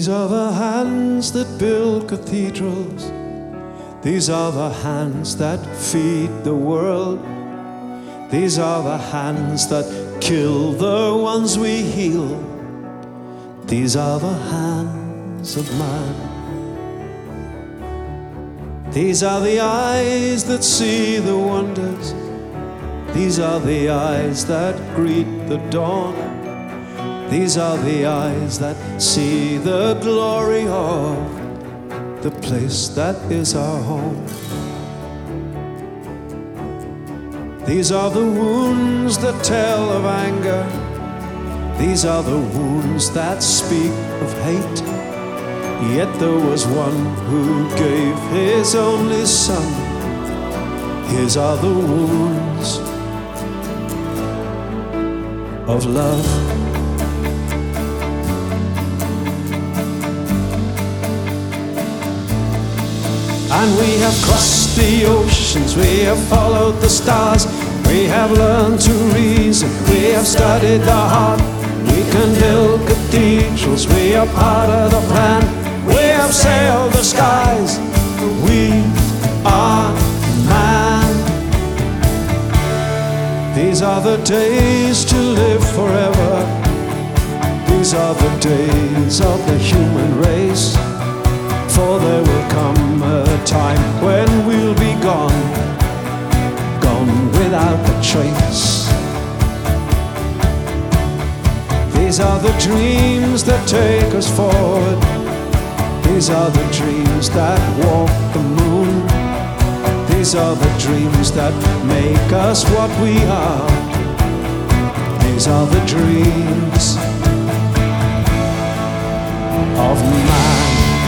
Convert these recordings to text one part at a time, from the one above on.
These are the hands that build cathedrals. These are the hands that feed the world. These are the hands that kill the ones we heal. These are the hands of man. These are the eyes that see the wonders. These are the eyes that greet the dawn. These are the eyes that see the glory of the place that is our home. These are the wounds that tell of anger. These are the wounds that speak of hate. Yet there was one who gave his only son. His are the wounds of love. And we have crossed the oceans, we have followed the stars, we have learned to reason, we have studied the heart. We can build cathedrals, we are part of the plan. We have sailed the skies, we are man. These are the days to live forever. These are the days of the human race. For there will come a time when we'll be gone, gone without a trace. These are the dreams that take us forward. These are the dreams that walk the moon. These are the dreams that make us what we are. These are the dreams of man.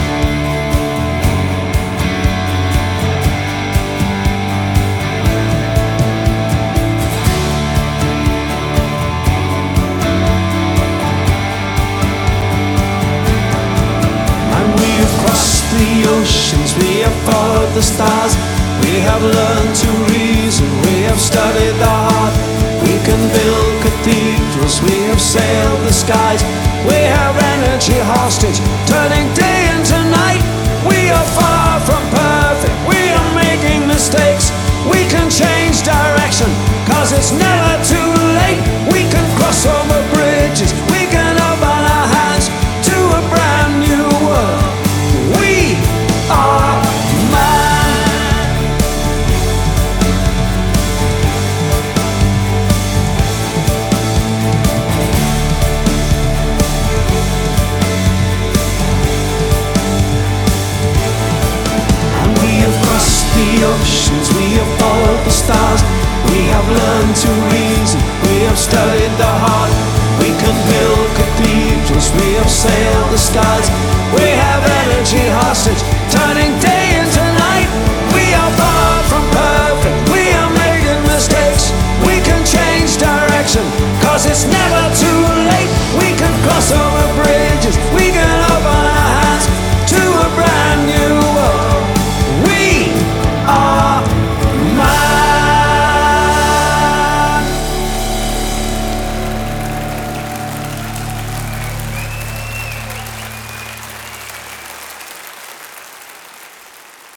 The oceans, we have followed the stars, we have learned to reason, we have studied the heart. We can build cathedrals, we have sailed the skies, we have energy hostage, turning day into night. We are far from perfect, we are making mistakes. We can change direction, cause it's never too late. We can cross over bridges, we can open our hands to a brand new world. We are man. And we have crossed the oceans, we have followed the stars, we have learned to reason, we have studied the heart. We can build cathedrals, we have sailed the skies.